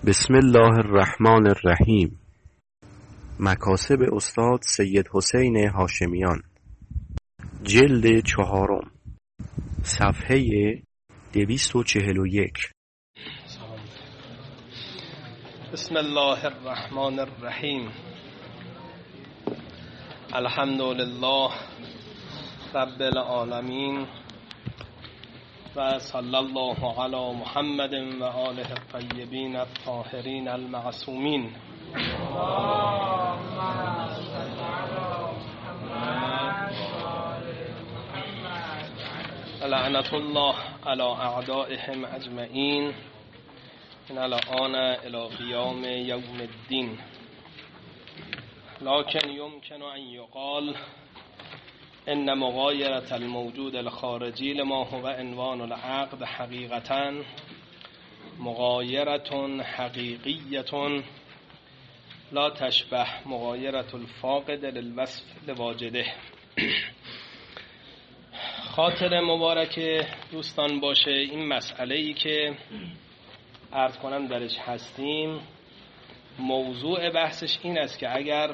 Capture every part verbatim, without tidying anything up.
بسم الله الرحمن الرحیم. مکاسب استاد سید حسین هاشمیان، جلد چهارم، صفحه دویست و چهل و یک. بسم الله الرحمن الرحیم. الحمد لله رب العالمین و صلی الله علی محمد و آله الطیبین الطاهرین المعصومین. لعنت الله علی اعدائهم اجمعین من الان الی قیام یوم الدین. لکن یمکن ان یقال ان مغایرة الموجود الخارجی لما هو عنوان العقد حقیقتا مغایرة حقیقیة لا تشبه مغایرة الفاقد للوصف لواجده. خاطر مبارک دوستان باشه این مسئله‌ای که عرض کنم درش هستیم، موضوع بحثش این است که اگر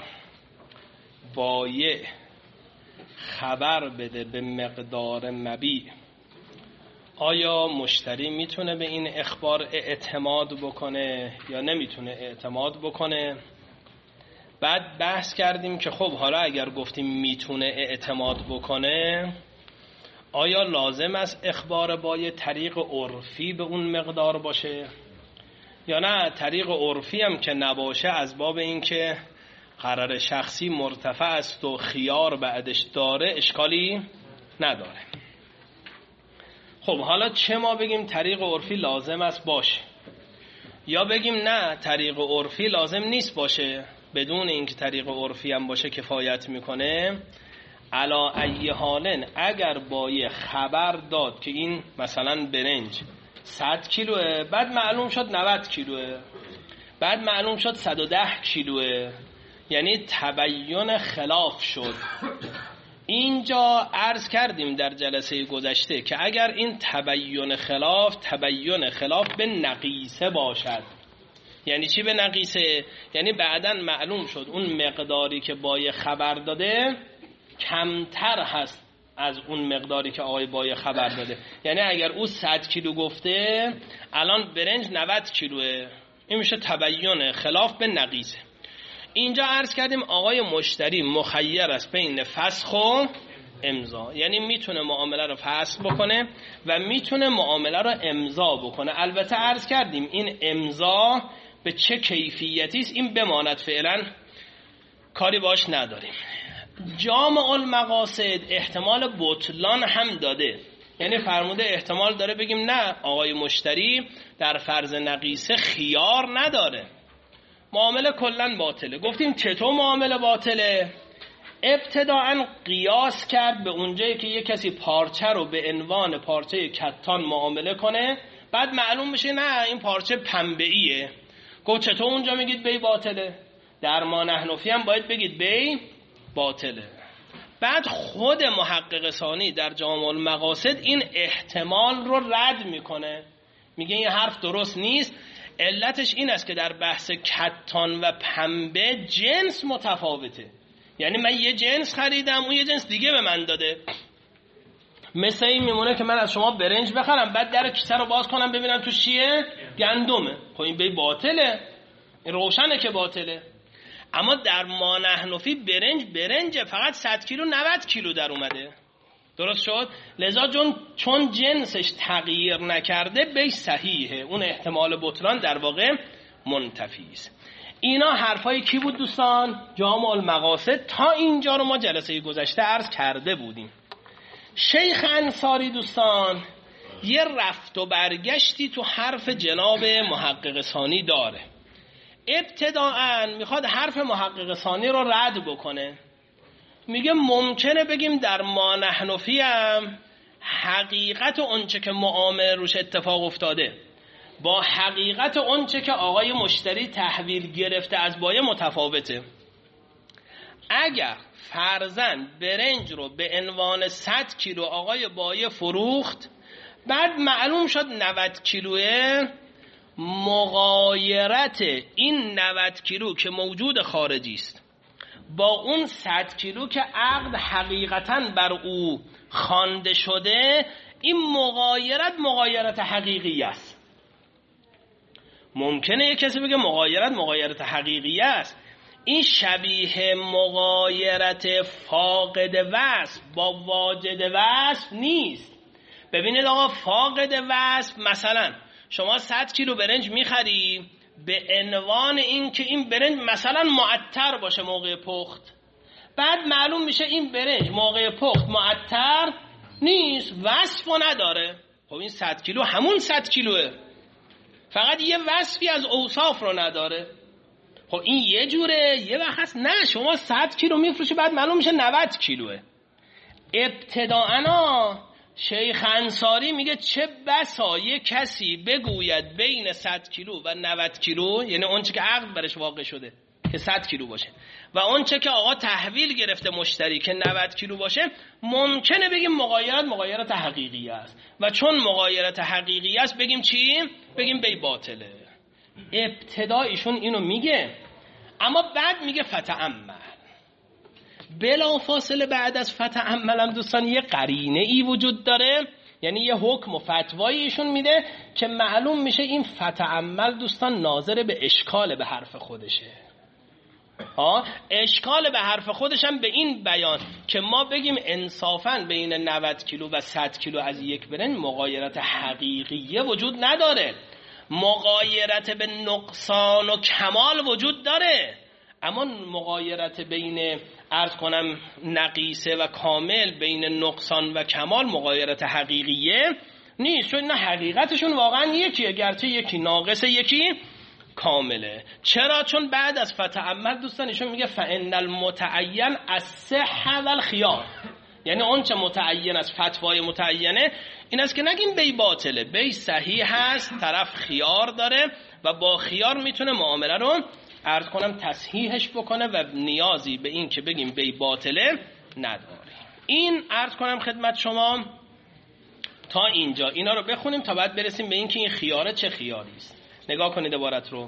بایع خبر بده به مقدار مبیع، آیا مشتری میتونه به این اخبار اعتماد بکنه یا نمیتونه اعتماد بکنه؟ بعد بحث کردیم که خب حالا اگر گفتیم میتونه اعتماد بکنه، آیا لازم است اخبار بایع طریق عرفی به اون مقدار باشه یا نه طریق عرفی هم که نباشه، از باب این که قرار شخصی مرتفع است و خیار بعدش داره اشکالی نداره. خب حالا چه ما بگیم طریق عرفی لازم است باشه یا بگیم نه طریق عرفی لازم نیست باشه، بدون اینکه طریق عرفی هم باشه کفایت میکنه. علا ای حالن اگر بایع خبر داد که این مثلا برنج صد کیلوه، بعد معلوم شد نود کیلوه، بعد معلوم شد صد و ده کیلوه، یعنی تبیین خلاف شد. اینجا عرض کردیم در جلسه گذشته که اگر این تبیین خلاف تبیین خلاف به نقیصه باشد، یعنی چی به نقیصه؟ یعنی بعداً معلوم شد اون مقداری که بایع خبر داده کمتر هست از اون مقداری که آقای بایع خبر داده. یعنی اگر او صد کیلو گفته، الان برنج نود کیلوه، این میشه تبیین خلاف به نقیصه. اینجا عرض کردیم آقای مشتری مخیر است بین فسخ و امضا، یعنی میتونه معامله رو فسخ بکنه و میتونه معامله رو امضا بکنه. البته عرض کردیم این امضا به چه کیفیتی است این بماند، فعلا کاری باش نداریم. جامع المقاصد احتمال بطلان هم داده، یعنی فرموده احتمال داره بگیم نه آقای مشتری در فرض نقیصه خیار نداره، معامله کلن باطله. گفتیم چطور معامله باطله؟ ابتداعا قیاس کرد به اونجایی که یک کسی پارچه رو به عنوان پارچه کتان معامله کنه، بعد معلوم بشه نه این پارچه پنبه‌ایه. گفت چطور اونجا میگید بی باطله؟ در ما نحنفی هم باید بگید بی باطله. بعد خود محقق ثانی در جامع المقاصد این احتمال رو رد میکنه، میگه این حرف درست نیست. علتش این است که در بحث کتان و پنبه جنس متفاوته، یعنی من یه جنس خریدم اون یه جنس دیگه به من داده. مثل این میمونه که من از شما برنج بخرم بعد در کیسه رو باز کنم ببینم تو چیه؟ گندمه. خب این به باطله، این روشنه که باطله. اما در ما نحنفی برنج برنج فقط صد کیلو نود کیلو در اومده، درست شد؟ لذا چون چون جنسش تغییر نکرده بیش صحیحه، اون احتمال بطلان در واقع منتفی است. اینا حرفای کی بود دوستان؟ جامع المقاصد. تا اینجا رو ما جلسه گذشته عرض کرده بودیم. شیخ انصاری دوستان یه رفت و برگشتی تو حرف جناب محقق ثانی داره. ابتداعاً میخواد حرف محقق ثانی رو رد بکنه، میگه ممکنه بگیم در ما نحنفی هم حقیقت اونچه که معامله روش اتفاق افتاده با حقیقت اونچه که آقای مشتری تحویل گرفته از بایع متفاوته. اگر فرضاً برنج رو به عنوان صد کیلو آقای بایع فروخت، بعد معلوم شد نود کیلوه، مغایرت این نود کیلو که موجود خارجی است با اون صد کیلو که عقد حقیقتاً بر او خوانده شده، این مغایرت مغایرت حقیقی است. ممکنه یک کسی بگه مغایرت مغایرت حقیقی است، این شبیه مغایرت فاقد وصف با واجد وصف نیست. ببینید آقا، فاقد وصف مثلا شما صد کیلو برنج میخری به عنوان این که این برنج مثلا معطر باشه موقع پخت، بعد معلوم میشه این برنج موقع پخت معطر نیست، وصف و نداره. خب این صد کیلو همون صد کیلوه، فقط یه وصفی از اوصاف رو نداره. خب این یه جوره. یه وقت هست نه، شما صد کیلو میفروشی بعد معلوم میشه نود کیلوه. ابتداءً شیخ انصاری میگه چه بسا یک کسی بگوید بین صد کیلو و نود کیلو، یعنی اون چه که عقد برش واقع شده که صد کیلو باشه و اون چه که آقا تحویل گرفته مشتری که نود کیلو باشه، ممکنه بگیم مغایرت مغایرت حقیقی است و چون مغایرت حقیقی است بگیم چی؟ بگیم بی باطله. ابتدا ایشون اینو میگه، اما بعد میگه فتأمل. بلا فاصله بعد از فتأمل هم دوستان یه قرینه ای وجود داره، یعنی یه حکم و فتوایی ایشون میده که معلوم میشه این فتأمل دوستان ناظر به اشکال به حرف خودشه. ها، اشکال به حرف خودشم به این بیان که ما بگیم انصافاً بین نود کیلو و صد کیلو از یک برنج مغایرت حقیقیه وجود نداره. مغایرت به نقصان و کمال وجود داره، اما مغایرت بین عرض کنم نقیصه و کامل، بین نقصان و کمال مغایرت حقیقیه نیست، چون نه حقیقتشون واقعا یکیه، گرچه یکی ناقصه یکی کامله. چرا؟ چون بعد از فتأمل دوستان ایشون میگه فإن المتعین الصحة والخیار، یعنی اون چه متعین از فتوای متعینه این است که نگیم بی باطله، بی صحیح هست، طرف خیار داره و با خیار میتونه معامله رو عرض کنم تصحیحش بکنه و نیازی به این که بگیم بی باطله نداره. این عرض کنم خدمت شما تا اینجا اینا رو بخونیم تا بعد برسیم به این که این خیاره چه خیاری است. نگاه کنید عبارت رو.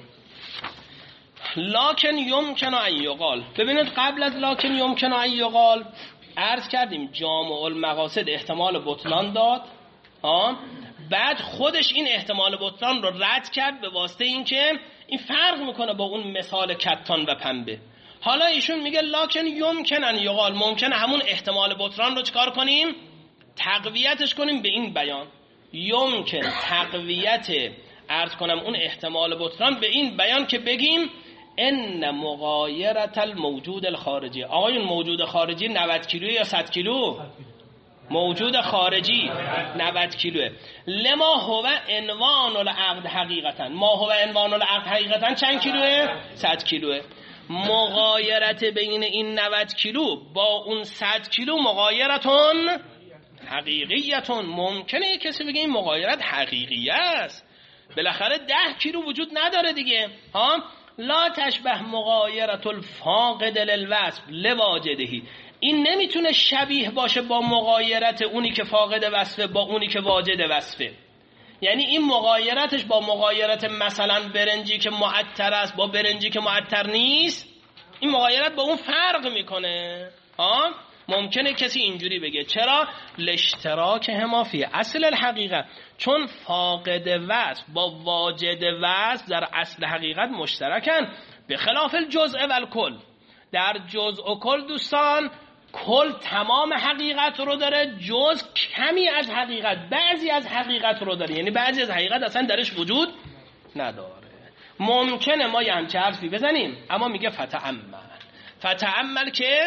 لکن یمکن ان یقال. ببینید قبل از لکن یمکن ان یقال عرض کردیم جامع المقاصد احتمال بطلان داد، ها، بعد خودش این احتمال بطلان رو رد کرد به واسطه این که این فرق میکنه با اون مثال کتان و پنبه. حالا ایشون میگه لکن یمکن ان یقال، ممکنه همون احتمال بطلان رو چکار کنیم؟ تقویتش کنیم به این بیان. یمکن تقویت عرض کنم اون احتمال بطلان به این بیان که بگیم ان مغایرت الموجود الخارجی. آقایون موجود خارجی نود کیلو یا صد کیلو؟ موجود خارجی نود کیلوه. لما هو عنوان العقد حقیقتا، ما هو عنوان العقد حقیقتا چند کیلوه؟ صد کیلوه. مغایرت بین این نود کیلو با اون صد کیلو مغایرتون حقیقیتون. ممکنه کسی بگه این مغایرت حقیقیه است، بالاخره ده کیلو وجود نداره دیگه، ها. لا تشبه مغایرت الفاقد للوصف لواجدهی. این نمیتونه شبیه باشه با مغایرت اونی که فاقد وصفه با اونی که واجد وصفه. یعنی این مغایرتش با مغایرت مثلا برنجی که معطر است با برنجی که معطر نیست، این مغایرت با اون فرق میکنه، ها. ممکنه کسی اینجوری بگه چرا؟ لاشتراک هما فی اصل الحقیقه، چون فاقد وصف با واجد وصف در اصل حقیقت مشترکن، به خلاف الجزء و الکل. در جزء و کل دوستان کل تمام حقیقت رو داره، جزء کمی از حقیقت، بعضی از حقیقت رو داره، یعنی بعضی از حقیقت اصلا درش وجود نداره. ممکنه ما یه همچه حرفی بزنیم، اما میگه فتأمل. فتأمل که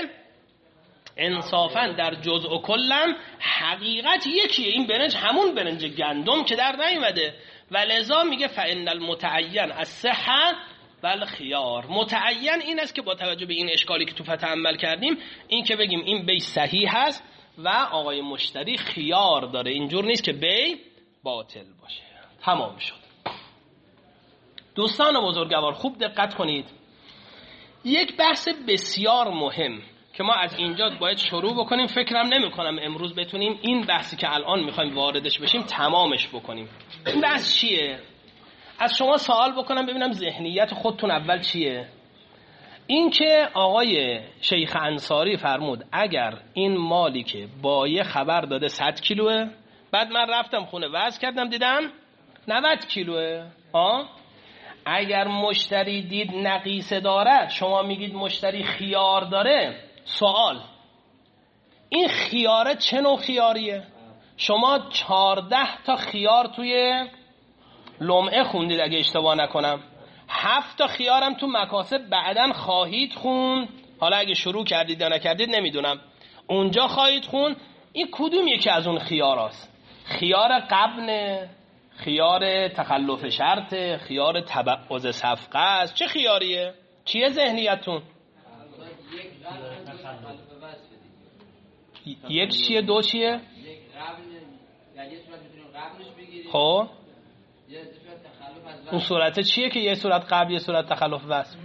انصافاً در جزء و کلم حقیقت یکیه، این برنج همون برنج گندم که در نیومده، و لذا میگه فإن المتعین الصحة والخیار. متعین این است که با توجه به این اشکالی که تو فتأمل کردیم، این که بگیم این بی صحیح هست و آقای مشتری خیار داره، اینجور نیست که بی باطل باشه. تمام شد. دوستان بزرگوار خوب دقت کنید، یک بحث بسیار مهم که ما از اینجا باید شروع بکنیم، فکرم نمی کنم امروز بتونیم این بحثی که الان میخوایم واردش بشیم تمامش بکنیم. این بحث چیه؟ از شما سوال بکنم ببینم ذهنیت خودتون اول چیه. این که آقای شیخ انصاری فرمود اگر این مالی که بایه خبر داده صد کیلوه، بعد من رفتم خونه وزن کردم دیدم نود کیلوه، ها، اگر مشتری دید نقیصه دارد، شما میگید مشتری خیار داره، سوال این خیاره چه نوع خیاریه؟ شما چهارده تا خیار توی لمعه خوندید اگه اشتباه نکنم، هفت تا خیارم تو مکاسب بعدن خواهید خون، حالا اگه شروع کردید یا نکردید نمیدونم، اونجا خواهید خون. این کدوم یکی از اون خیاراست؟ خیار قبنه، خیار تخلف شرطه، خیار تبعض صفقه است، چه خیاریه؟ چیه ذهنیتون؟ یک چیه دو چیه؟ خب اون صورت چیه که یه صورت قبل یه صورت تخلف وصف؟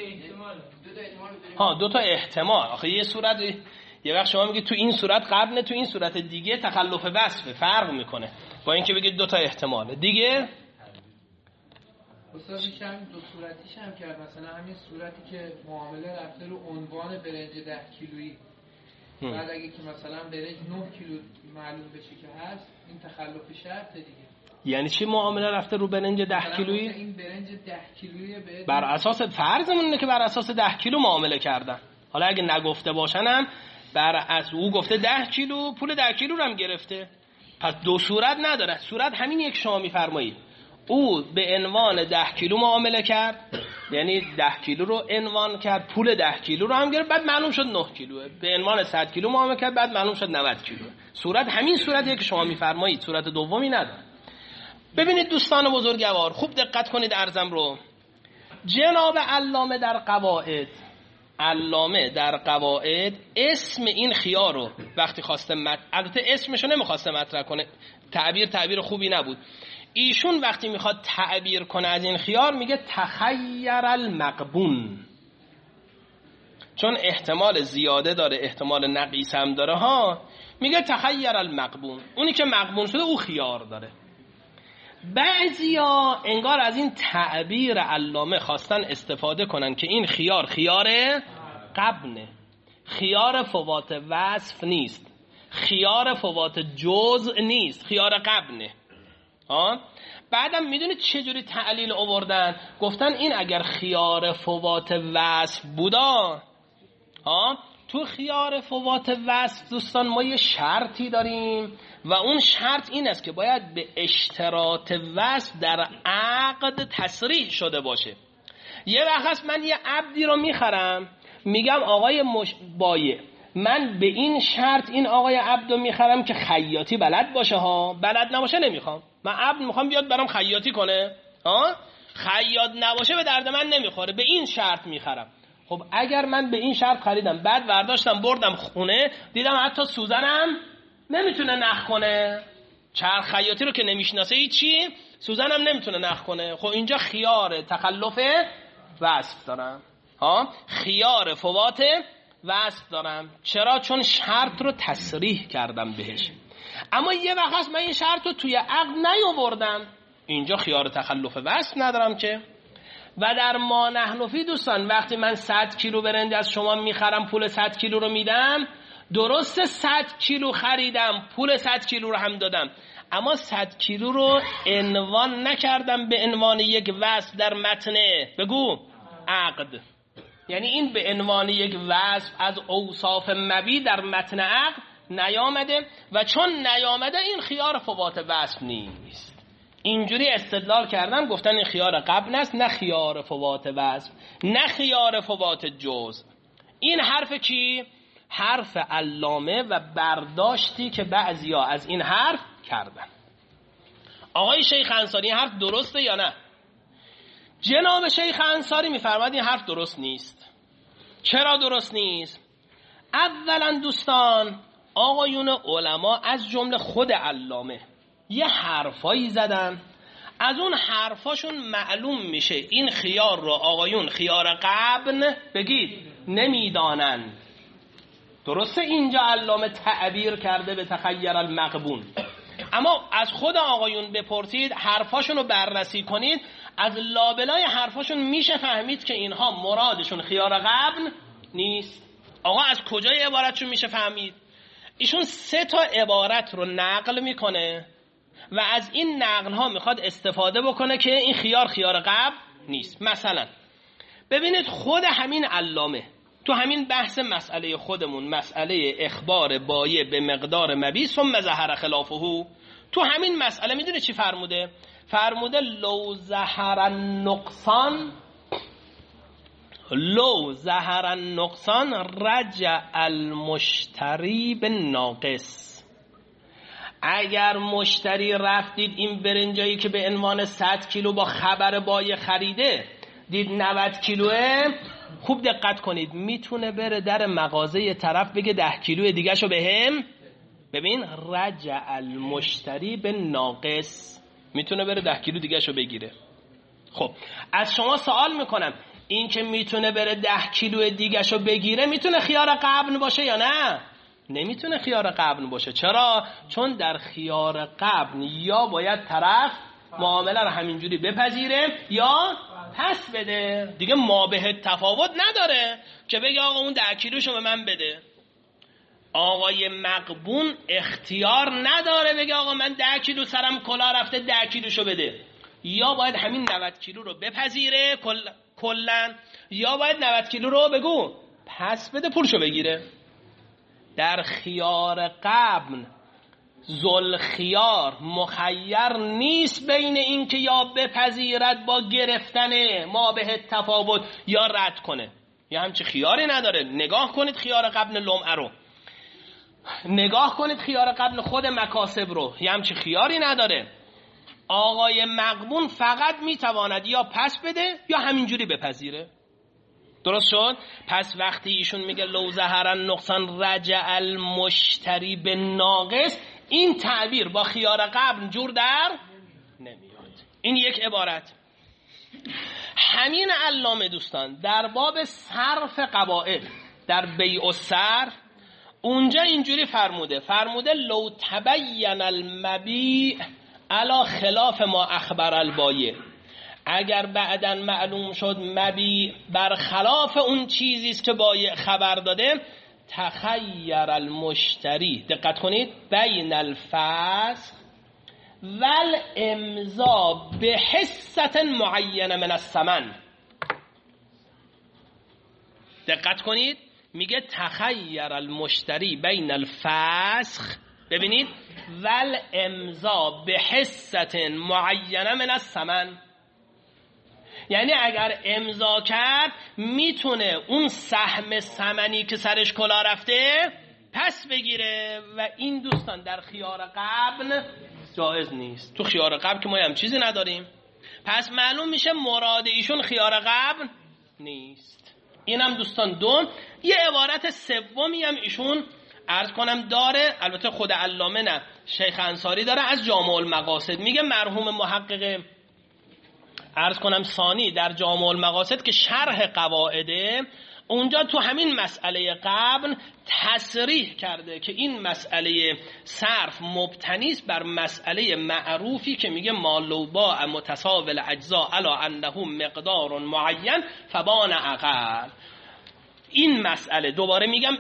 ها دو تا احتمال. آخه یه صورت یه وقت شما میگید تو این صورت قبل، تو این صورت دیگه تخلف وصف، فرق میکنه با اینکه بگید دو تا احتمال دیگه. استادیش هم دو صورتیش هم کرد، مثلا همین صورتی که معامله رفته رو عنوان برنج ده کیلویی، بعد اگه که مثلا برنج نه کیلو معلوم بشه که هست، این تخلف شرط دیگه. یعنی چی معامله رفته رو برنج ده کیلویی؟ این برنج ده کیلویی بر اساس فرضمون اینه که بر اساس ده کیلو معامله کردن. حالا اگه نگفته باشنم بر اساس او گفته ده کیلو، پول ده کیلو رو هم گرفته، پس دو صورت نداره. صورت همین یک شما میفرمایید او به عنوان ده کیلو معامله کرد، یعنی ده کیلو رو عنوان کرد، پول ده کیلو رو هم گرفت، بعد معلوم شد نه کیلوه. به عنوان صد کیلو معامله کرد، بعد معلوم شد نود کیلوه. صورت همین صورتیه که شما میفرمایید، صورت دومی نداره. ببینید دوستان بزرگوار خوب دقت کنید عرضم رو. جناب علامه در قواعد علامه در قواعد اسم این خیار رو وقتی خواسته مت... البته اسمشو نمیخواسته مطرح کنه، تعبیر تعبیر خوبی نبود. ایشون وقتی میخواد تعبیر کنه از این خیار میگه تخیر المقبون، چون احتمال زیاده داره، احتمال نقیص هم داره ها، میگه تخیر المقبون، اونی که مقبون شده او خیار داره. بعضیا انگار از این تعبیر علامه خواستن استفاده کنن که این خیار خیار قبنه، خیار فوات وصف نیست، خیار فوات جزء نیست، خیار قبنه. ها بعدم میدونید چجوری تعلیل آوردن؟ گفتن این اگر خیار فوات وصف بودا، ها تو خیار فوات وصف دوستان ما یه شرطی داریم و اون شرط این است که باید به اشتراط وصف در عقد تصریح شده باشه. یه وقت هست من یه عبدی رو میخرم، میگم آقای مش... بایه من به این شرط این آقای عبد رو میخرم که خیاطی بلد باشه ها، بلد نباشه نمیخوام. من عبد میخوام بیاد برام خیاطی کنه، ها خیاط نباشه به درد من نمیخوره، به این شرط میخرم. خب اگر من به این شرط خریدم، بعد برداشتم بردم خونه، دیدم حتی سوزنم نمیتونه نخ کنه، چرخ خیاطی رو که نمیشناسه هیچی، سوزنم نمیتونه نخ کنه، خب اینجا خیار تخلف وصف دارم، ها خیار فوات وصف دارم. چرا؟ چون شرط رو تصریح کردم بهش. اما یه وقت هست من این شرط رو توی عقد نیاوردم، اینجا خیار تخلف وصف ندارم که. و در ما نحنفی دوستان وقتی من صد کیلو برنج از شما میخرم، پول صد کیلو رو میدم، درسته صد کیلو خریدم، پول صد کیلو رو هم دادم، اما صد کیلو رو عنوان نکردم به عنوان یک وصف در متن بگو عقد. یعنی این به عنوان یک وصف از اوصاف مبی در متن عقد نیامده و چون نیامده این خیار فوات وصف نیست. اینجوری استدلال کردن، گفتن این خیار قبل است، نه خیار فوات وصف، نه خیار فوات جزء. این حرف کی؟ حرف علامه و برداشتی که بعضیا از این حرف کردن. آقای شیخ انصاری این حرف درسته یا نه؟ جناب شیخ انصاری میفرماد این حرف درست نیست. چرا درست نیست؟ اولا دوستان آقایون علما از جمله خود علامه یه حرفایی زدن، از اون حرفاشون معلوم میشه این خیار رو آقایون خیار قبن بگید نمیدانن. درسته اینجا علامه تعبیر کرده به تخیر المقبون، اما از خود آقایون بپرسید، حرفاشون رو بررسی کنید، از لابلای حرفاشون میشه فهمید که اینها مرادشون خیار قبل نیست. آقا از کجای عبارتشون میشه فهمید؟ ایشون سه تا عبارت رو نقل میکنه و از این نقل ها میخواد استفاده بکنه که این خیار خیار قبل نیست. مثلا ببینید خود همین علامه تو همین بحث مسئله خودمون، مسئله اخبار بایع به مقدار مبیع ثم ظهر خلافه، تو همین مسئله میدونه چی فرموده؟ فرموده لو ظهر النقصان لو ظهر النقصان رجع المشتری بالناقص. اگر مشتری رفتید این برنجایی که به عنوان صد کیلو با خبر بایع خریده دید نود کیلوه، خوب دقت کنید، میتونه بره در مغازه طرف بگه ده کیلو دیگه شو بهم. ببین رجع المشتری بالناقص، میتونه بره ده کیلو دیگه شو بگیره. خب از شما سوال میکنم، این که میتونه بره ده کیلو دیگه شو بگیره میتونه خیار قبل باشه یا نه؟ نمیتونه خیار قبل باشه. چرا؟ چون در خیار قبل یا باید طرف معامله رو همینجوری بپذیره یا پس بده دیگه، ما به تفاوت نداره که بگه آقا اون ده کیلوشو به من بده. آقای مقبون اختیار نداره بگه آقا من ده کیلو سرم کلا رفته ده کیلوشو بده، یا باید همین نود کیلو رو بپذیره کلا، یا باید نود کیلو رو بگو پس بده پولشو بگیره. در خیار قبل ذوالخیار مخیر نیست بین این که یا بپذیرد با گرفتن ما به تفاوت یا رد کنه، یا همچه خیاری نداره. نگاه کنید خیار قبل لمعه رو، نگاه کنید خیار قبل خود مکاسب رو، یا همچه خیاری نداره. آقای مقبون فقط میتواند یا پس بده یا همینجوری بپذیره. درست شد؟ پس وقتی ایشون میگه لو ظهر النقصان رجع المشتری بالناقص، این تعبیر با خیار قبل جور در نمیاد. این یک عبارت. همین علامه دوستان در باب صرف قواعد در بیع و صرف اونجا اینجوری فرموده، فرموده لو تبین المبیع علی خلاف ما اخبر البایع، اگر بعداً معلوم شد مبیع برخلاف اون چیزی است که بایع خبر داده، تخیر المشتری، دقت کنید، بین الفسخ والامضاء بحصة معینه من الثمن. دقت کنید، میگه تخیر المشتری بین الفسخ، ببینید، والامضاء بحصة معینه من الثمن، یعنی اگر امضا کرد میتونه اون سهم ثمنی که سرش کلا رفته پس بگیره، و این دوستان در خیار قبل جایز نیست. تو خیار قبل که ما هم چیزی نداریم، پس معلوم میشه مراد ایشون خیار قبل نیست. اینم دوستان دوم. یه عبارت سومی هم ایشون عرض کنم داره، البته خود علامه نه، شیخ انصاری داره، از جامع المقاصد میگه، مرحوم محقق عرض کنم ثانی در جامع المقاصد که شرح قواعده، اونجا تو همین مسئله قبل تصریح کرده که این مسئله صرف مبتنی است بر مسئله معروفی که میگه ما لو باع متساوی الاجزاء علی انه مقدار معین فبان اقل. این مسئله دوباره میگم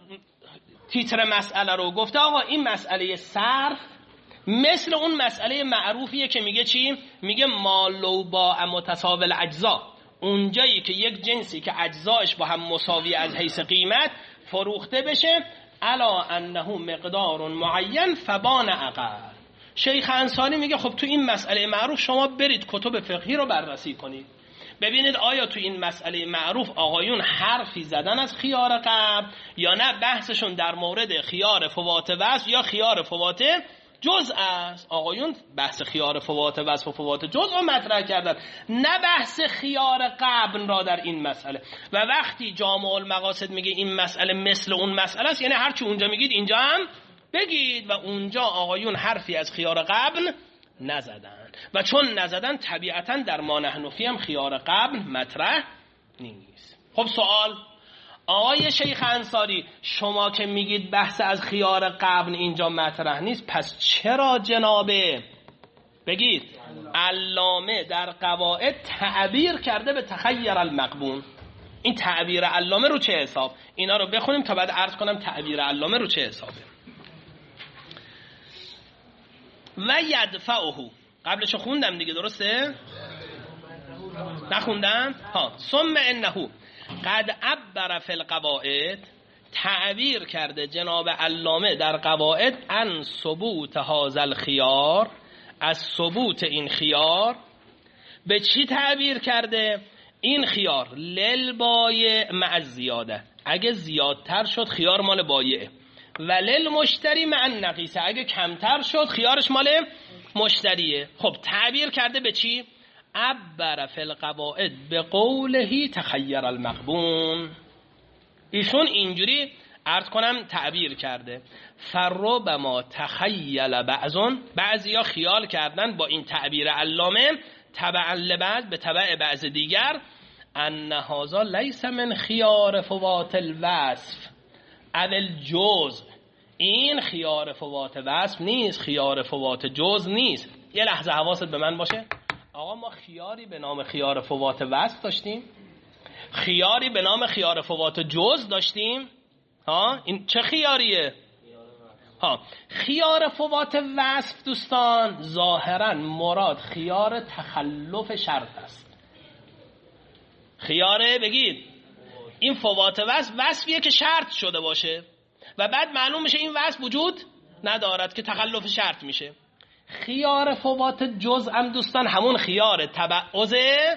تیتر مسئله رو گفته، آقا این مسئله صرف مثل اون مسئله معروفیه که میگه چی؟ میگه ما لو باع متساوی الاجزاء، اونجایی که یک جنسی که اجزایش با هم مساوی از حیث قیمت فروخته بشه علا انه مقدار معین فبان اقل. شیخ انصاری میگه خب تو این مسئله معروف شما برید کتب فقهی رو بررسی کنید، ببینید آیا تو این مسئله معروف آقایون حرفی زدن از خیار قبل یا نه، بحثشون در مورد خیار فوات وصف یا خیار فوات جزء است. آقایون بحث خیار فوات وصف و فوات جزء رو مطرح کردن، نه بحث خیار قبل را در این مسئله. و وقتی جامع المقاصد میگه این مسئله مثل اون مسئله است، یعنی هرچی اونجا میگید اینجا هم بگید، و اونجا آقایون حرفی از خیار قبل نزدن، و چون نزدن طبیعتا در ما نحنفی هم خیار قبل مطرح نیست. خب سوال، آقای شیخ انصاری شما که میگید بحث از خیار قبل اینجا مطرح نیست، پس چرا جنابه بگید علامه در قواعد تعبیر کرده به تخیر المقبون؟ این تعبیر علامه رو چه حساب؟ اینا رو بخونیم تا بعد عرض کنم تعبیر علامه رو چه حسابه. و یدفعه، قبلشو خوندم دیگه، درسته؟ نخوندم؟ ها. ثم انه قد عبر فی القواعد، تعبیر کرده جناب علامه در قواعد عن ثبوت هذا الخيار، از ثبوت این خیار. به چی تعبیر کرده؟ این خیار للبایع مع زیاده، اگه زیادتر شد خیار مال بایعه، و للمشتری مع النقیصه، اگه کمتر شد خیارش مال مشتریه. خب تعبیر کرده به چی؟ عبر فی القواعد به قوله تخیر المقبون. ایشون اینجوری عرض کنم تعبیر کرده، فربما تخیل بعضون، بعضیا خیال کردن با این تعبیر علامه تبعا لبعض، به تبع بعض دیگر، ان هذا لیس من خیار فوات الوصف اول جزء، این خیار فوات وصف نیست، خیار فوات جزء نیست. یه لحظه حواست به من باشه. آقا ما خیاری به نام خیار فوات وصف داشتیم، خیاری به نام خیار فوات جزء داشتیم. ها این چه خیاریه؟ ها خیار فوات وصف دوستان ظاهرا مراد خیار تخلف شرط است. خیاره بگید این فوات وصف وصفیه که شرط شده باشه و بعد معلوم میشه این وصف وجود ندارد که تخلف شرط میشه. خیار فوات جزء هم دوستان همون خیار تبعض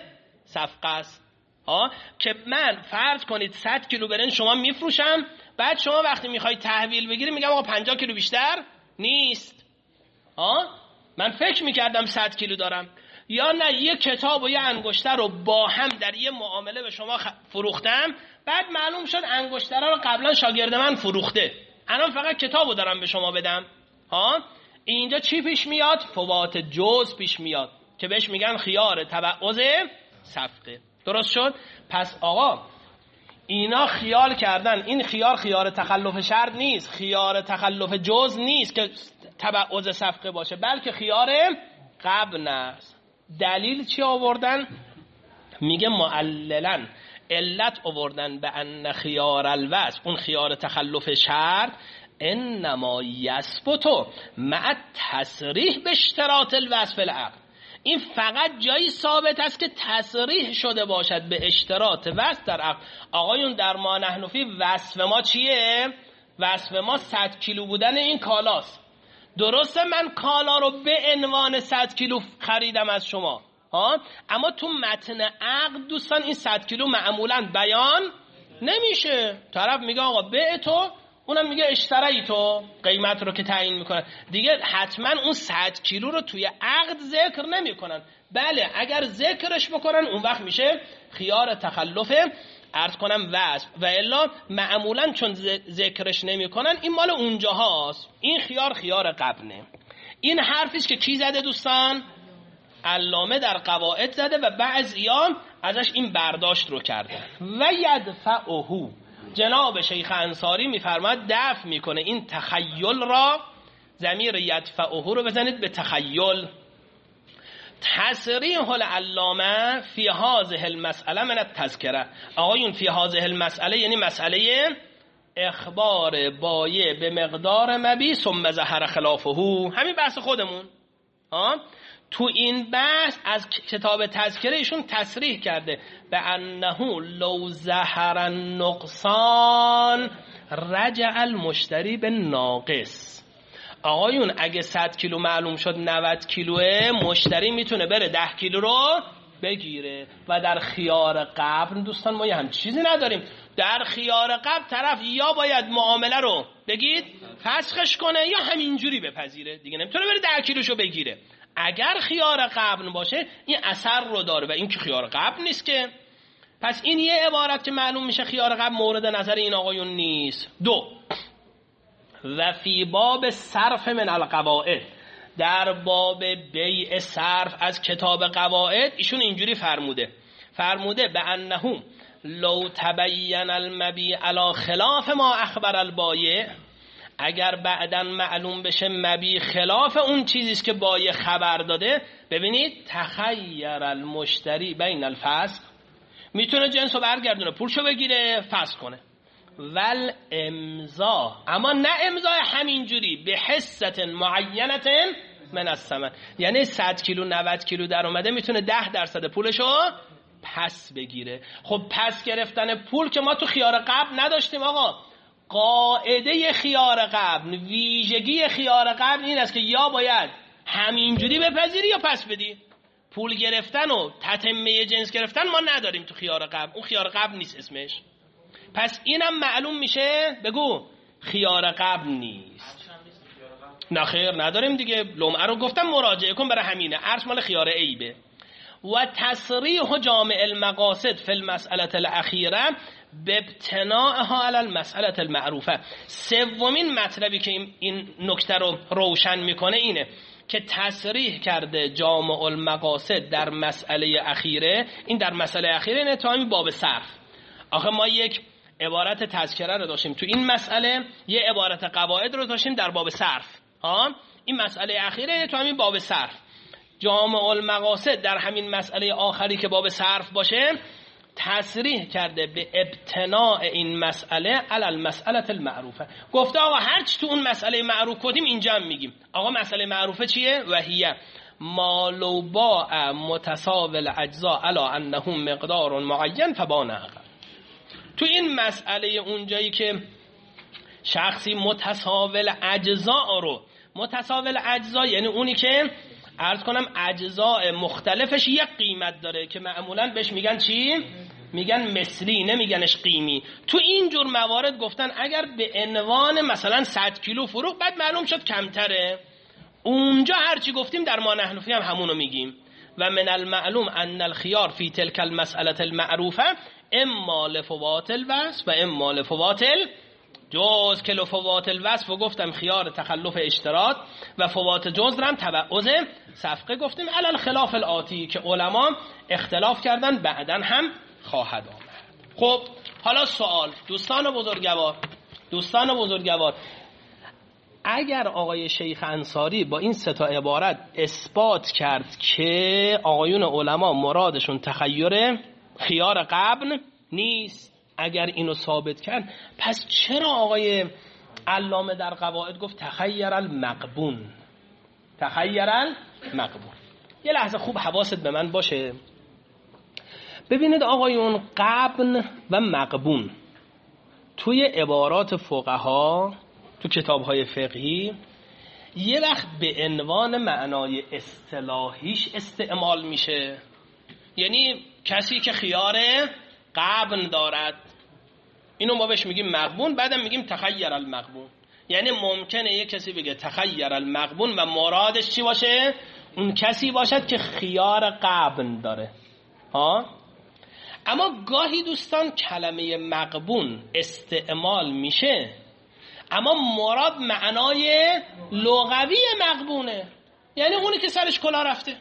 صفقه است. ها که من فرض کنید صد کیلو برنج شما میفروشم، بعد شما وقتی میخوای تحویل بگیری میگم آقا پنجاه کیلو بیشتر نیست. ها من فکر میکردم صد کیلو دارم، یا نه یه کتاب و یه انگشتر رو با هم در یه معامله به شما فروختم، بعد معلوم شد انگشترها رو قبلا شاگرد من فروخته، الان فقط کتابو دارم به شما بدم. ها اینجا چی پیش میاد؟ فوات جزء پیش میاد که بهش میگن خیار تبعض صفقه. درست شد؟ پس آقا اینا خیال کردن این خیار خیار تخلف شرط نیست، خیار تخلف جزء نیست که تبعض صفقه باشه، بلکه خیار قبن است. دلیل چی آوردن؟ میگه معللا علت آوردن به ان خیار الوصف، اون خیار تخلف شرط، انما یثبت مع تصریح به اشتراط الوصف العقد، این فقط جایی ثابت است که تصریح شده باشد به اشتراط وصف در عقد. آقایون در ما نحنفی وصف ما چیه؟ وصف ما صد کیلو بودن این کالاست. درسته من کالا رو به عنوان صد کیلو خریدم از شما، ها، اما تو متن عقد دوستان این صد کیلو معمولا بیان نمیشه. طرف میگه آقا به تو، اونم میگه اشتری تو، قیمت رو که تعیین میکنن دیگه حتما اون صد کیلو رو توی عقد ذکر نمیکنن. بله اگر ذکرش بکنن اون وقت میشه خیار تخلف عرض کنم وصف، و الا معمولا چون ذکرش نمیکنن این مال اونجا هاست. این خیار خیار قبنه. این حرفیست که کی زده دوستان؟ علامه در قواعد زده و بعضیا ازش این برداشت رو کردن. و یدفعه، جناب شیخ انصاری میفرماد دفع میکنه این تخیل را. ضمیر یدفعه رو بزنید به تخیل. تصریح العلامه فی هذه المسئله من التذکره. آقایون فی هذه المسئله یعنی مسئله اخبار بایع به مقدار مبیع ثم ظهر خلافه، همین بحث خودمون. ها تو این بحث از کتاب تذکره ایشون تصریح کرده به انه لو ظهر النقصان رجع المشتری به ناقص. آقایون اگه صد کیلو معلوم شد نود کیلوه، مشتری میتونه بره ده کیلو رو بگیره. و در خیار قبل دوستان ما یه هم چیزی نداریم. در خیار قبل طرف یا باید معامله رو بگید فسخش کنه یا همینجوری بپذیره، دیگه نمیتونه بره ده کیلوشو بگیره. اگر خیار قبل باشه این اثر رو داره و این که خیار قبل نیست که. پس این یه عبارت که معلوم میشه خیار قبل مورد نظر این آقایون نیست. دو، و فی باب صرف من القواعد، در باب بیع صرف از کتاب قواعد ایشون اینجوری فرموده فرموده به انه لو تبین المبیع علی خلاف ما اخبر البایع، اگر بعداً معلوم بشه مبیع خلاف اون چیزیست که بایع خبر داده، ببینید تخیر المشتری بین الفسخ، میتونه جنس رو برگردونه پولشو بگیره فسخ کنه، ول امضا، اما نه امضای همینجوری، به حصت معینت من الثمن، یعنی صد کیلو نود کیلو در اومده میتونه ده درصد پولشو پس بگیره. خب پس گرفتن پول که ما تو خیار قبل نداشتیم آقا. قاعده خیار قبل، ویژگی خیار قبل این است که یا باید همینجوری بپذیری یا پس بدی. پول گرفتن و تتمه جنس گرفتن ما نداریم تو خیار قبل، اون خیار قبل نیست اسمش. پس اینم معلوم میشه، بگو خیار قبل نیست. نه خیر نداریم دیگه، لمعه رو گفتم مراجعه کن، برای همینه عرض مال خیار عیبه. و تصریح جامع المقاصد فی المسئله الاخیره بابتناعها علی المسئله المعروفه. سومین مطلبی که این نکته رو روشن میکنه اینه که تصریح کرده جامع المقاصد در مسئله اخیره، این در مسئله اخیره اینه تا همین باب صرف. آخه ما یک عبارت تذکره رو داشتیم تو این مسئله، یه عبارت قواعد رو داشتیم در باب صرف. ها این مسئله اخیره تو همین باب صرف. جامع المقاصد در همین مسئله آخری که باب صرف باشه تصریح کرده به ابتناع این مسئله علی المسئله المعروفه. گفته آقا هر چی تو اون مسئله معروف کردیم اینجا هم میگیم. آقا مسئله معروفه چیه؟ وهیه ما لو باع متساوی الاجزاء علی انه مقدار معین فبانه. تو این مسئله اونجایی که شخصی متساوی الاجزاء رو، متساوی الاجزاء یعنی اونی که عرض کنم اجزاء مختلفش یک قیمت داره که معمولا بهش میگن چی؟ میگن مثلی، نمیگنش قیمی. تو این جور موارد گفتن اگر به عنوان مثلا صد کیلو فروخت بعد معلوم شد کمتره، اونجا هرچی گفتیم در ما نحن فیه هم همونو میگیم. و من المعلوم ان الخيار في تلك المسألة المعروفة اما لفوات الوصف و اما لفوات الجوز، که لفوات الوصف و گفتم خیار تخلف اشتراط و فوات جوز رم تبعوض صفقه گفتیم. علل خلاف الآتی که علما اختلاف کردن بعدن هم خواهد آمد. خب حالا سوال دوستان بزرگوار، دوستان بزرگوار اگر آقای شیخ انصاری با این سه تا عبارت اثبات کرد که آقایون علما مرادشون تخیر خیار قبل نیست، اگر اینو ثابت کرد، پس چرا آقای علامه در قواعد گفت تخیر المقبون؟ تخیر المقبون. یه لحظه خوب حواست به من باشه. ببینید آقایون، قبن و مقبون توی عبارات فقها تو کتاب‌های فقهی یه وقت به عنوان معنای اصطلاحیش استعمال میشه، یعنی کسی که خیار قبن دارد اینو ما بهش میگیم مقبون، بعدم میگیم تخیر المقبون. یعنی ممکنه یه کسی بگه تخیر المقبون و مرادش چی باشه؟ اون کسی باشد که خیار قبن داره. ها؟ اما گاهی دوستان کلمه مقبون استعمال میشه اما مراد معنای لغوی مقبونه، یعنی اونی که سرش کلاه رفته،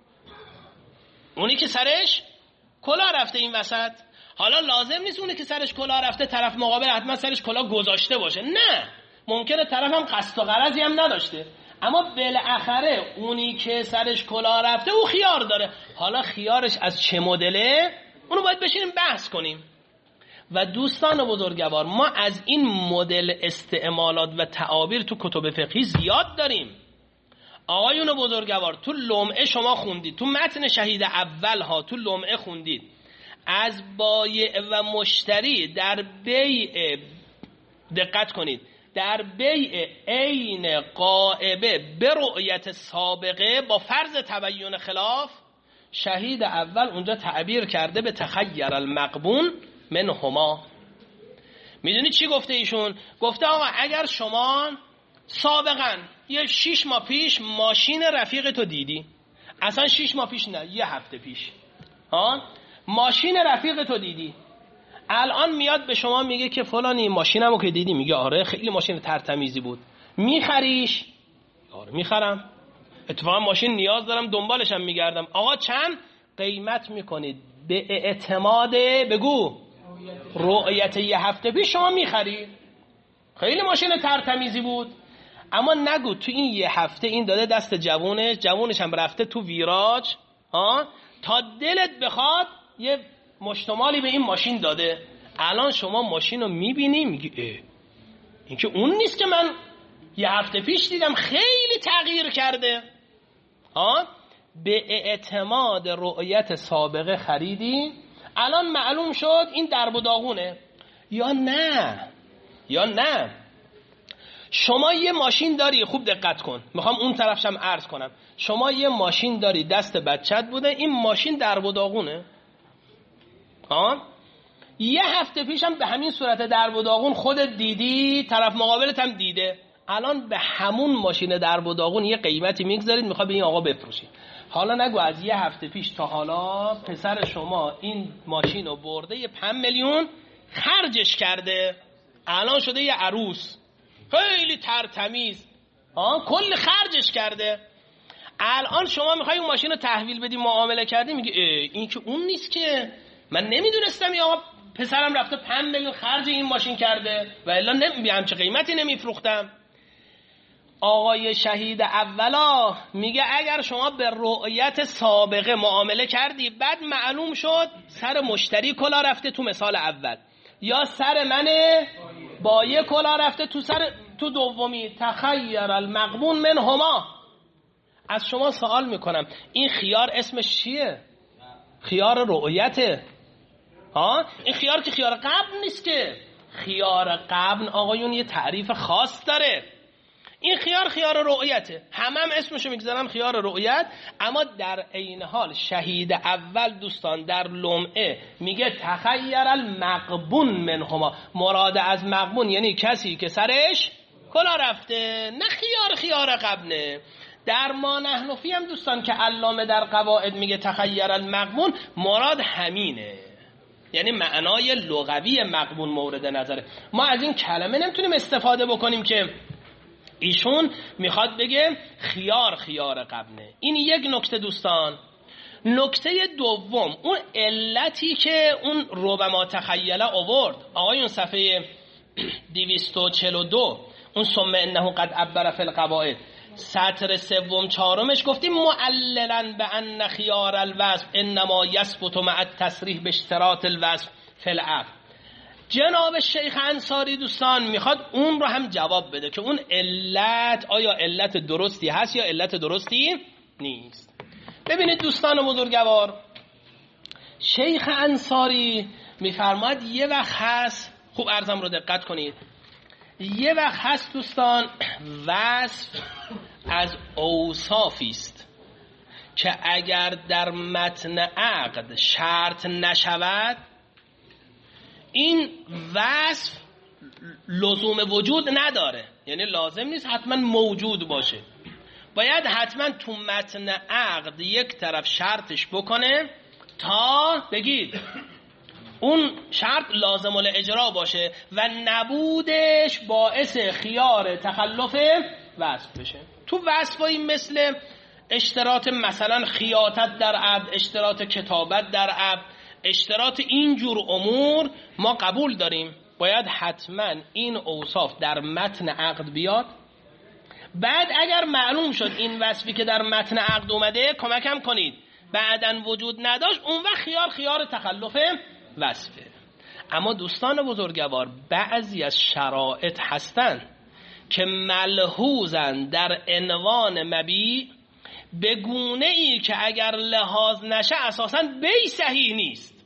اونی که سرش کلاه رفته این وسط. حالا لازم نیست اونی که سرش کلاه رفته طرف مقابل حتما سرش کلاه گذاشته باشه، نه، ممکنه طرف هم قصد و غرضی هم نداشته، اما بالاخره اونی که سرش کلاه رفته او خیار داره. حالا خیارش از چه مدله؟ اونو باید بشینیم بحث کنیم. و دوستان بزرگوار ما از این مدل استعمالات و تعابیر تو کتب فقهی زیاد داریم. آقایون بزرگوار تو لمعه شما خوندید، تو متن شهید اول ها تو لمعه خوندید از بایع و مشتری در بیع، دقت کنید، در بیع عین غائبه به رؤیت سابقه با فرض تبیین خلاف، شهید اول اونجا تعبیر کرده به تخیر المقبون من هما. میدونید چی گفته ایشون؟ گفته آقا اگر شما سابقا یه شیش ماه پیش ماشین رفیق تو دیدی، اصلا شیش ماه پیش نه، یه هفته پیش ها ماشین رفیق تو دیدی، الان میاد به شما میگه که فلانی ماشینمو که دیدی، میگه آره خیلی ماشین ترتمیزی بود، میخریش؟ آره میخرم، اتفاقا ماشین نیاز دارم دنبالشم میگردم. آقا چند قیمت میکنید؟ به اعتماد بگو رؤیت یه هفته پیش شما میخرید، خیلی ماشین ترتمیزی بود، اما نگو تو این یه هفته این داده دست جوونش، جوونش هم رفته تو ویراج ها تا دلت بخواد یه مشتمالی به این ماشین داده. الان شما ماشین رو میبینی میگی اه این که اون نیست که من یه هفته پیش دیدم، خیلی تغییر کرده. ها به اعتماد رؤیت سابقه خریدی، الان معلوم شد این درب و داغونه. یا نه یا نه شما یه ماشین داری، خوب دقت کن، میخوام اون طرفشم عرض کنم، شما یه ماشین داری دست بچت بوده، این ماشین درب و داغونه. ها یه هفته پیشم به همین صورت درب و داغون خودت دیدی، طرف مقابلت هم دیده، الان به همون ماشین درب و داغون یه قیمتی میگذارید، میخواد به این آقا بفروشید. حالا نگو از یه هفته پیش تا حالا پسر شما این ماشین رو برده یه پنج میلیون خرجش کرده، الان شده یه عروس خیلی ترتمیز، ها کل خرجش کرده. الان شما میخوای اون ماشین رو تحویل بدی، معامله کردی، میگی این که اون نیست که من نمیدونستم یا آقا پسرم رفته پنج میلیون خرج این ماشین کرده و الا نمی همچه قیمتی نمیفروختم. آقای شهید اولا میگه اگر شما به رؤیت سابقه معامله کردی، بعد معلوم شد سر مشتری کلا رفته تو مثال اول، یا سر منه بایه کلا رفته تو سر تو دومی، تخیر المغبون من هما. از شما سوال میکنم این خیار اسمش چیه؟ خیار رؤیته. ها این خیار که خیار قبل نیست که، خیار قبل آقایون یه تعریف خاص داره، این خیار خیار رؤیته، همه هم اسمشو میگذارم خیار رؤیت. اما در عین حال شهید اول دوستان در لمعه میگه تخیر المغبون منهما، مراد از مغبون یعنی کسی که سرش کلا رفته، نه خیار خیار قبله. در ما نحنفی هم دوستان که علامه در قواعد میگه تخیر المغبون، مراد همینه، یعنی معنای لغوی مغبون مورد نظره. ما از این کلمه نمیتونیم استفاده بکنیم که ایشون میخواد بگه خیار خیار قبله. این یک نکته دوستان. نکته دوم، اون علتی که اون ربما تخیله آورد آقایون صفحه دویست و چهل و دو، اون ثم انه قد عبر فی القواعد سطر سوم چهارمش گفتیم معللا به ان خیار الوصف انما یثبت مع التصریح به اشتراط الوصف فی العقد. جناب شیخ انصاری دوستان میخواد اون رو هم جواب بده که اون علت آیا علت درستی هست یا علت درستی نیست. ببینید دوستان بزرگوار، شیخ انصاری میفرماید یه وقت هست، خوب عرضم رو دقت کنید، یه وقت هست دوستان وصف از اوصافی است که اگر در متن عقد شرط نشود این وصف لزوم وجود نداره، یعنی لازم نیست حتما موجود باشه، باید حتما تو متن عقد یک طرف شرطش بکنه تا بگید اون شرط لازم الاجرا باشه و نبودش باعث خیار تخلف وصف بشه. تو وصفایی مثل اشتراط مثلا خیاطت در عقد، اشتراط کتابت در عقد، اشتراط اینجور امور ما قبول داریم، باید حتما این اوصاف در متن عقد بیاد. بعد اگر معلوم شد این وصفی که در متن عقد اومده کمکم کنید بعدن وجود نداشت، اون وقت خیار خیار تخلف وصفه. اما دوستان بزرگوار بعضی از شرایط هستن که ملحوظن در عنوان مبیع به گونه ای که اگر لحاظ نشه اساساً بی صحیح نیست.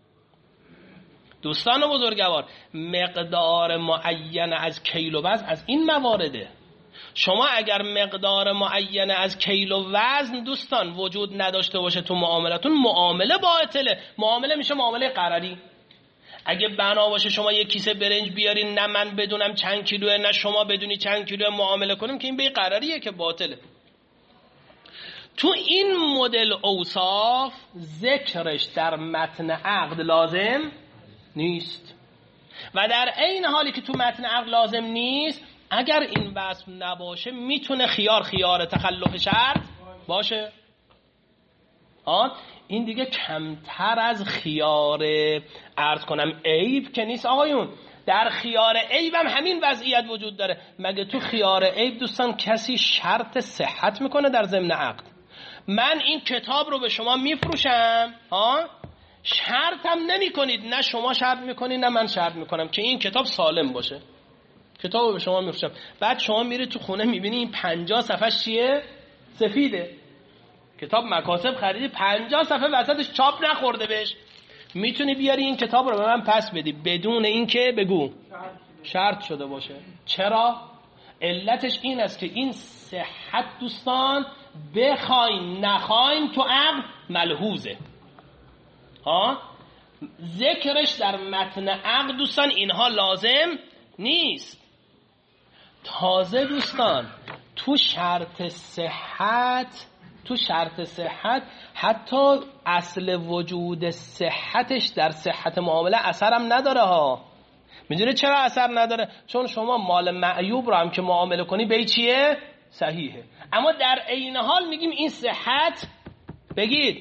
دوستان بزرگوار مقدار معین از کیل و وزن از این موارده. شما اگر مقدار معین از کیل و وزن دوستان وجود نداشته باشه تو معاملتون، معامله باطله، معامله میشه معامله قراری. اگه بنا باشه شما یک کیسه برنج بیارین نه من بدونم چند کیلوه نه شما بدونی چند کیلوه معامله کنیم که این به قراریه که باطله. تو این مدل اوصاف ذکرش در متن عقد لازم نیست و در عین حالی که تو متن عقد لازم نیست، اگر این وصف نباشه میتونه خیار خیار تخلف شرط باشه. آه این دیگه کمتر از خیار عرض کنم عیب که نیست آقایون. در خیار عیب هم همین وضعیت وجود داره. مگه تو خیار عیب دوستان کسی شرط صحت میکنه در ضمن عقد؟ من این کتاب رو به شما میفروشم، ها شرطم نمی کنید، نه شما شرط میکنید نه من شرط میکنم که این کتاب سالم باشه. کتاب رو به شما میفروشم، بعد شما میری تو خونه میبینی این پنجاه صفحه چیه؟ سفیده. کتاب مکاسب خریدی، پنجاه صفحه وسطش چاپ نخورده بهش، میتونی بیاری این کتاب رو به من پس بدی بدون اینکه بگو شرط شده باشه. چرا؟ علتش این است که این صحت دوستان بخواین نخواین تو عقد ملحوظه. ها ذکرش در متن عقد دوستان اینها لازم نیست. تازه دوستان تو شرط صحت تو شرط صحت حتی اصل وجود صحتش در صحت معامله اثرم نداره ها. میدونه چرا اثر نداره؟ چون شما مال معیوب رو هم که معامله کنی به چیه؟ صحیحه. اما در عین حال میگیم این صحت بگید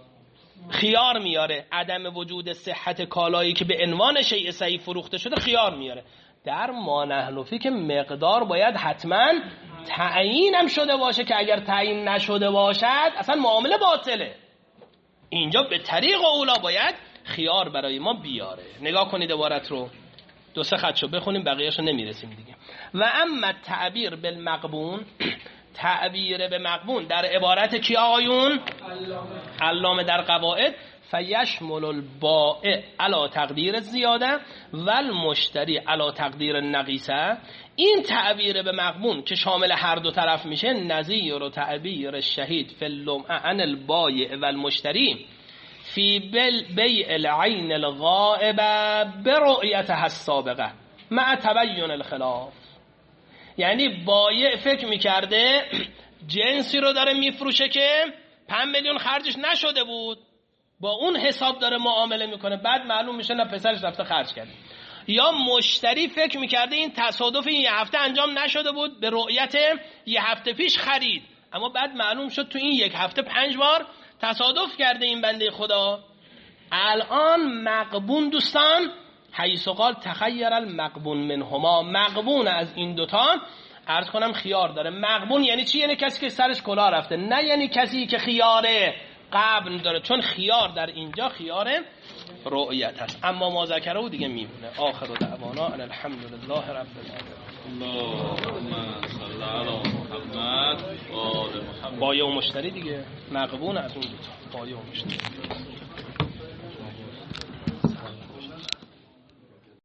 خیار میاره. عدم وجود صحت کالایی که به عنوان شیء صحیح فروخته شده خیار میاره. در ما نحن فی که مقدار باید حتما تعیین هم شده باشه که اگر تعیین نشده باشد اصلا معامله باطله. اینجا به طریق اولا باید خیار برای ما بیاره. نگاه کنید عبارت رو، دو سه خطشو بخونیم بقیه‌شو نمیرسیم دیگه. و اما تعبیر بالمقبون، تعبیر به مقبون در عبارت کی آقایون؟ علامه در قواعد، فیشمل البائع علی تقدیر زیاده و المشتری علی تقدیر نقیصه. این تعبیر به مقبون که شامل هر دو طرف میشه، نظیر و تعبیر شهید فی اللمع عن البایع و المشتری فی بیع العین الغائبه برؤیتها السابقه مع تبین الخلاف. یعنی بایع فکر میکرده جنسی رو داره میفروشه که پنج میلیون خرجش نشده بود، با اون حساب داره معامله میکنه، بعد معلوم میشه نه پسرش رفته خرج کرده. یا مشتری فکر میکرده این تصادف این یه هفته انجام نشده بود، به رؤیت یه هفته پیش خرید، اما بعد معلوم شد تو این یک هفته پنج بار تصادف کرده این بنده خدا. الان مقبون دوستان حیث قال تخیر المقبون منهما، مقبون از این دوتا عرض کنم خیار داره. مقبون یعنی چی؟ یعنی کسی که سرش کلاه رفته، نه یعنی کسی که خیاره قبل داره، چون خیار در اینجا خیار رؤیت هست. اما ما ذکره و دیگه میمونه. آخر دعوانا ان الحمدلله رب العالمین. اللهم صل علی محمد و آل محمد. بایع و مشتری دیگه مقبون از اون دوتا، بایع و مشتری.